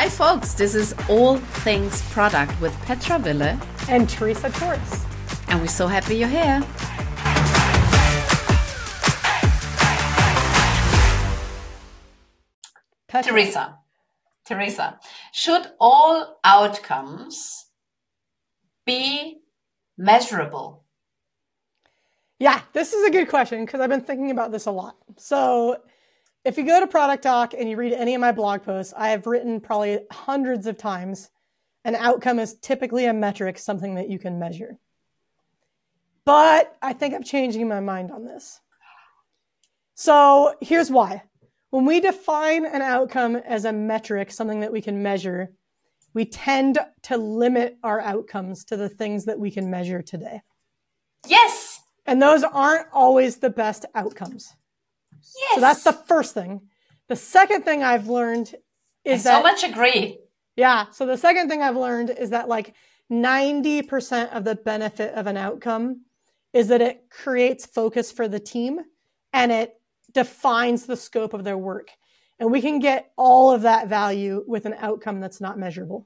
Hi, folks. This is All Things Product with Petra Wille and Teresa Torres. And we're so happy you're here. Teresa, should all outcomes be measurable? Yeah, this is a good question because I've been thinking about this a lot. So if you go to Product Talk and you read any of my blog posts, I have written probably hundreds of times, an outcome is typically a metric, something that you can measure. But I think I'm changing my mind on this. So here's why. When we define an outcome as a metric, something that we can measure, we tend to limit our outcomes to the things that we can measure today. Yes. And those aren't always the best outcomes. Yes. So that's the first thing. The second thing I've learned is that... so much agree. Yeah. So the second thing I've learned is that like 90% of the benefit of an outcome is that it creates focus for the team and it defines the scope of their work. And we can get all of that value with an outcome that's not measurable.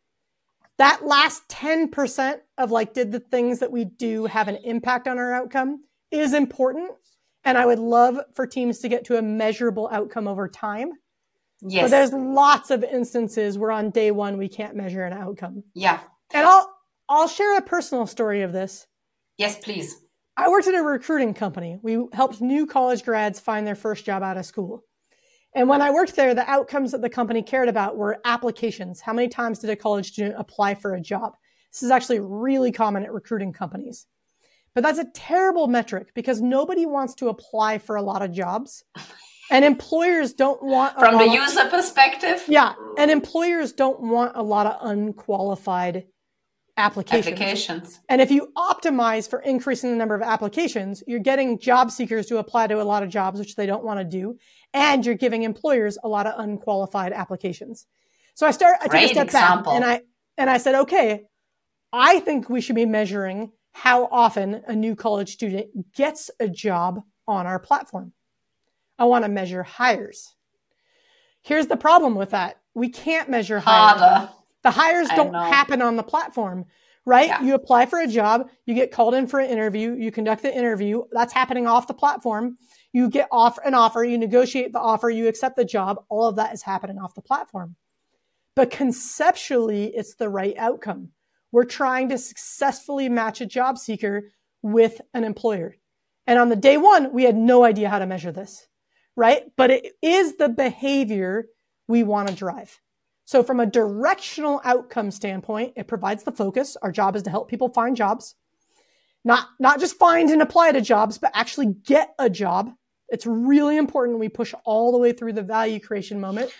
That last 10% of like, did the things that we do have an impact on our outcome is important. And I would love for teams to get to a measurable outcome over time. Yes. But there's lots of instances where on day one, we can't measure an outcome. Yeah. And I'll share a personal story of this. Yes, please. I worked at a recruiting company. We helped new college grads find their first job out of school. And when I worked there, the outcomes that the company cared about were applications. How many times did a college student apply for a job? This is actually really common at recruiting companies. But that's a terrible metric because nobody wants to apply for a lot of jobs. And employers don't want... From the user perspective? Yeah. And employers don't want a lot of unqualified applications. And if you optimize for increasing the number of applications, you're getting job seekers to apply to a lot of jobs, which they don't want to do. And you're giving employers a lot of unqualified applications. So I took a step back and I said, okay, I think we should be measuring how often a new college student gets a job on our platform. I want to measure hires. Here's the problem with that. We can't measure hires. The hires don't happen on the platform, right? Yeah. You apply for a job, you get called in for an interview, you conduct the interview, that's happening off the platform. You get an offer, you negotiate the offer, you accept the job, all of that is happening off the platform. But conceptually, it's the right outcome. We're trying to successfully match a job seeker with an employer. And on the day one, we had no idea how to measure this, right? But it is the behavior we want to drive. So from a directional outcome standpoint, it provides the focus. Our job is to help people find jobs. Not just find and apply to jobs, but actually get a job. It's really important we push all the way through the value creation moment.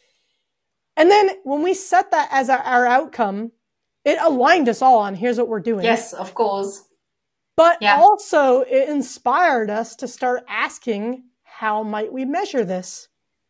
And then when we set that as our outcome, it aligned us all on here's what we're doing. Yes, of course. But also it inspired us to start asking, how might we measure this?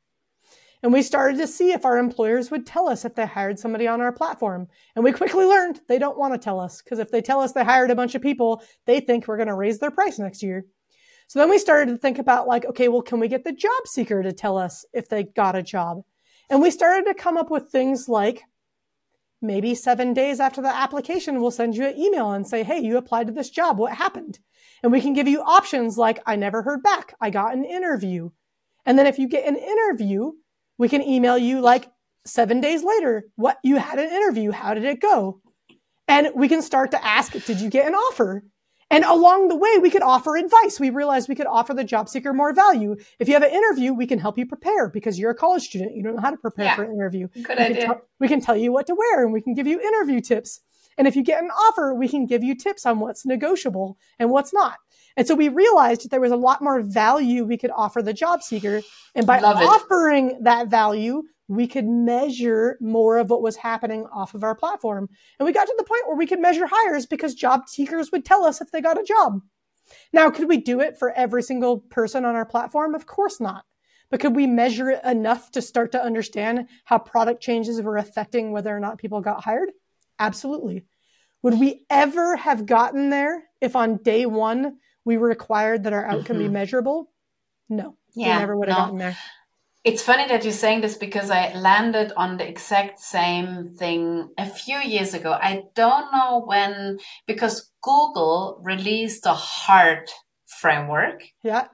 And we started to see if our employers would tell us if they hired somebody on our platform. And we quickly learned they don't want to tell us because if they tell us they hired a bunch of people, they think we're going to raise their price next year. So then we started to think about like, okay, well, can we get the job seeker to tell us if they got a job? And we started to come up with things like maybe 7 days after the application, we'll send you an email and say, hey, you applied to this job. What happened? And we can give you options like, I never heard back. I got an interview. And then if you get an interview, we can email you like 7 days later, what you had an interview. How did it go? And we can start to ask, did you get an offer? And along the way, we could offer advice. We realized we could offer the job seeker more value. If you have an interview, we can help you prepare because you're a college student. You don't know how to prepare for an interview. Good idea. We can tell you what to wear and we can give you interview tips. And if you get an offer, we can give you tips on what's negotiable and what's not. And so we realized that there was a lot more value we could offer the job seeker. And by offering that value, we could measure more of what was happening off of our platform. And we got to the point where we could measure hires because job seekers would tell us if they got a job. Now, could we do it for every single person on our platform? Of course not. But could we measure it enough to start to understand how product changes were affecting whether or not people got hired? Absolutely. Would we ever have gotten there if on day one we were required that our outcome be measurable? No, we never would have gotten there. It's funny that you're saying this because I landed on the exact same thing a few years ago. I don't know when, because Google released a HEART framework. Yeah.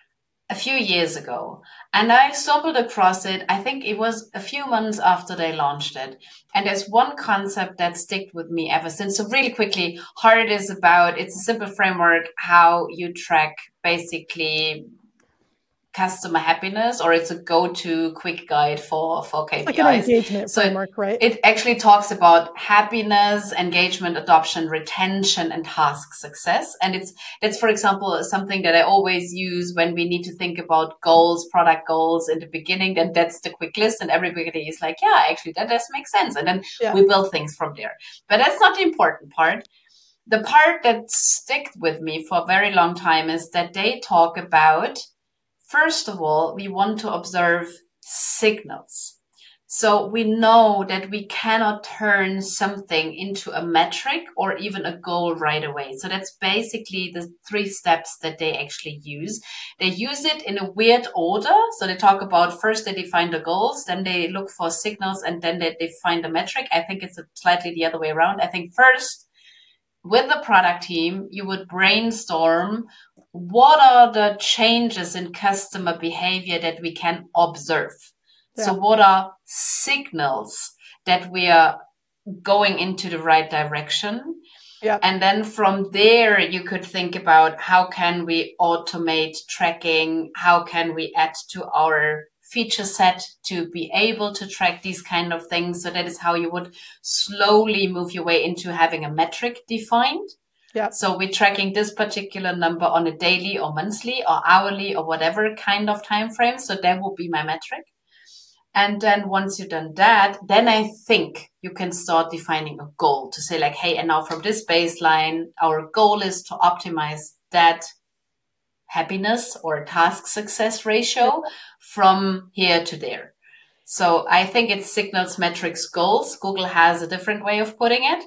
A few years ago, and I stumbled across it. I think it was a few months after they launched it. And there's one concept that stuck with me ever since. So really quickly, HEART is about, it's a simple framework, how you track basically customer happiness, or it's a go-to quick guide for KPIs. It's like an engagement framework, right? It actually talks about happiness, engagement, adoption, retention, and task success. And it's, for example, something that I always use when we need to think about goals, product goals in the beginning. And that's the quick list. And everybody is like, yeah, actually, that does make sense. And then we build things from there. But that's not the important part. The part that stuck with me for a very long time is that they talk about, first of all, we want to observe signals. So we know that we cannot turn something into a metric or even a goal right away. So that's basically the 3 steps that they actually use. They use it in a weird order. So they talk about, first they define the goals, then they look for signals, and then they define the metric. I think it's slightly the other way around. I think first, with the product team, you would brainstorm what are the changes in customer behavior that we can observe. Yeah. So what are signals that we are going into the right direction? Yeah. And then from there, you could think about how can we automate tracking? How can we add to our feature set to be able to track these kind of things? So that is how you would slowly move your way into having a metric defined. Yeah. So we're tracking this particular number on a daily or monthly or hourly or whatever kind of time frame. So that will be my metric. And then once you've done that, then I think you can start defining a goal to say like, hey, and now from this baseline, our goal is to optimize that happiness or task success ratio from here to there. So I think it's signals, metrics, goals. Google has a different way of putting it.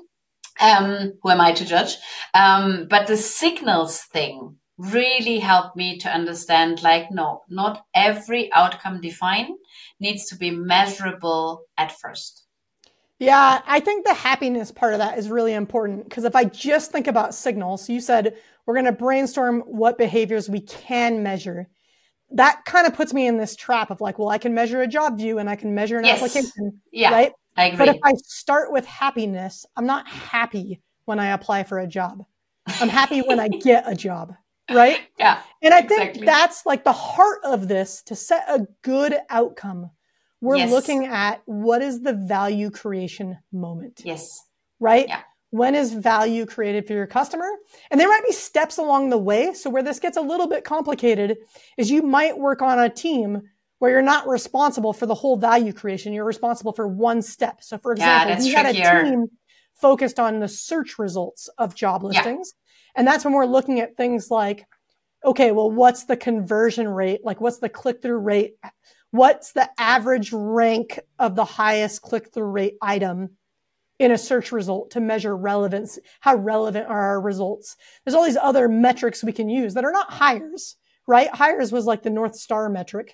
Who am I to judge? But the signals thing really helped me to understand, like, no, not every outcome defined needs to be measurable at first. Yeah, I think the happiness part of that is really important, because if I just think about signals, you said we're going to brainstorm what behaviors we can measure. That kind of puts me in this trap of like, well, I can measure a job view and I can measure an application, right? I agree. But if I start with happiness, I'm not happy when I apply for a job. I'm happy when I get a job, right? Yeah. And I think that's like the heart of this. To set a good outcome, we're looking at what is the value creation moment. Yes. Right? Yeah. When is value created for your customer? And there might be steps along the way. So where this gets a little bit complicated is you might work on a team where you're not responsible for the whole value creation. You're responsible for one step. So for example, you had a team focused on the search results of job listings. Yeah. And that's when we're looking at things like, okay, well, what's the conversion rate? Like, what's the click-through rate? What's the average rank of the highest click-through rate item in a search result to measure relevance? How relevant are our results? There's all these other metrics we can use that are not hires, right? Hires was like the North Star metric.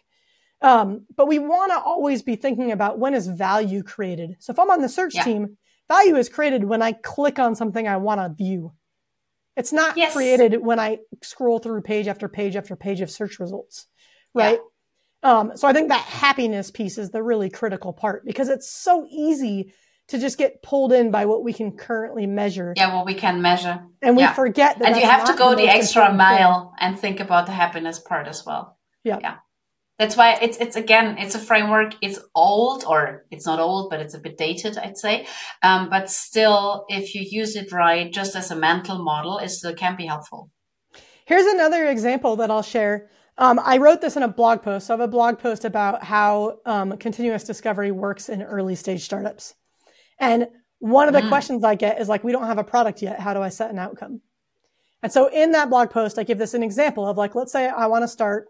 But we want to always be thinking about, when is value created? So if I'm on the search team, value is created when I click on something I want to view. It's not created when I scroll through page after page after page of search results, right? Yeah. So I think that happiness piece is the really critical part, because it's so easy to just get pulled in by what we can currently measure. Yeah, what we can measure. And we forget that. And you have to go the extra mile and think about the happiness part as well. Yeah. Yeah. That's why it's a framework. It's old, or it's not old, but it's a bit dated, I'd say. But still, if you use it right, just as a mental model, it still can be helpful. Here's another example that I'll share. I wrote this in a blog post. So I have a blog post about how continuous discovery works in early stage startups. And one of the questions I get is like, we don't have a product yet. How do I set an outcome? And so in that blog post, I give this an example of like, let's say I want to start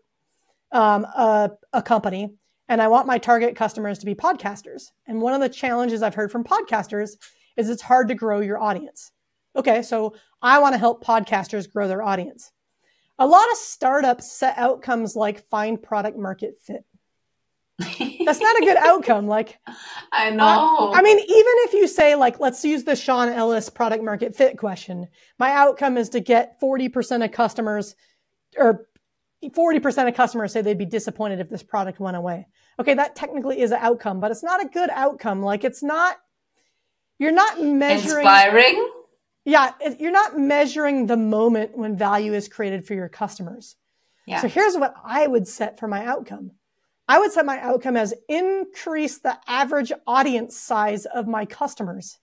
a company, and I want my target customers to be podcasters. And one of the challenges I've heard from podcasters is it's hard to grow your audience. Okay, so I want to help podcasters grow their audience. A lot of startups set outcomes like find product market fit. That's not a good outcome. Like, I know. I mean, even if you say, like, let's use the Sean Ellis product market fit question. My outcome is to get 40% of customers, or 40% of customers say they'd be disappointed if this product went away. Okay, that technically is an outcome, but it's not a good outcome. Like, it's not, you're not measuring. Inspiring? Yeah, you're not measuring the moment when value is created for your customers. Yeah. So here's what I would set for my outcome. I would set my outcome as increase the average audience size of my customers.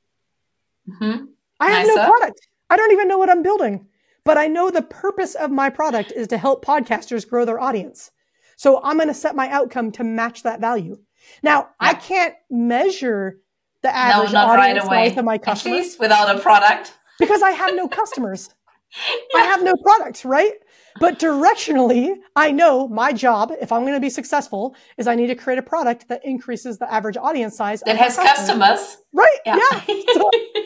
Mm-hmm. I have no product. I don't even know what I'm building, but I know the purpose of my product is to help podcasters grow their audience. So I'm going to set my outcome to match that value. Now, I can't measure the average audience size of my customers. At least without a product. Because I have no customers. I have no product, right? But directionally, I know my job, if I'm going to be successful, is I need to create a product that increases the average audience size. That has customers. Right. Yeah. So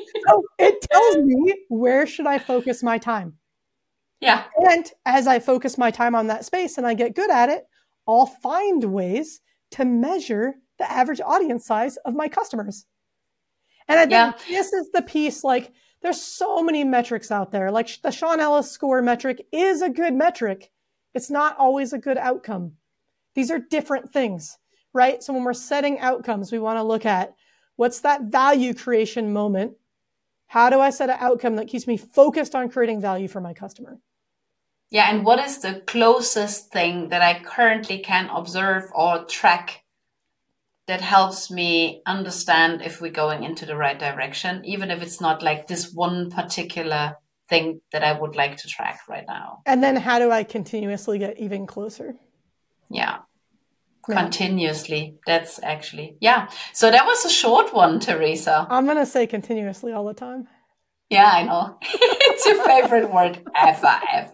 it tells me, where should I focus my time? Yeah. And as I focus my time on that space and I get good at it, I'll find ways to measure the average audience size of my customers. And I think this is the piece, like, there's so many metrics out there. Like the Sean Ellis score metric is a good metric. It's not always a good outcome. These are different things, right? So when we're setting outcomes, we want to look at what's that value creation moment? How do I set an outcome that keeps me focused on creating value for my customer? Yeah, and what is the closest thing that I currently can observe or track that helps me understand if we're going into the right direction, even if it's not like this one particular thing that I would like to track right now. And then how do I continuously get even closer? Yeah. Continuously. That's actually, So that was a short one, Teresa. I'm going to say continuously all the time. Yeah, I know. It's your favorite word ever.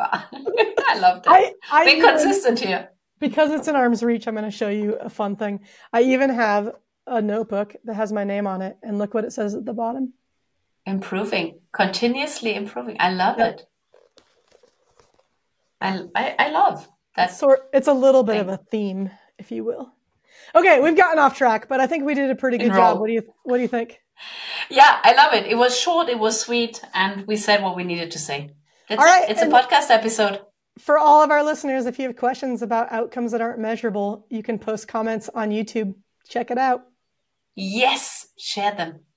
I love that. Be consistent here. Because it's in arm's reach, I'm going to show you a fun thing. I even have a notebook that has my name on it. And look what it says at the bottom. Improving. Continuously improving. I love it. I love that. It's a little bit of a theme, if you will. Okay, we've gotten off track, but I think we did a pretty good job. What do you think? Yeah, I love it. It was short, it was sweet, and we said what we needed to say. All right, it's a podcast episode. For all of our listeners, if you have questions about outcomes that aren't measurable, you can post comments on YouTube. Check it out. Yes, share them.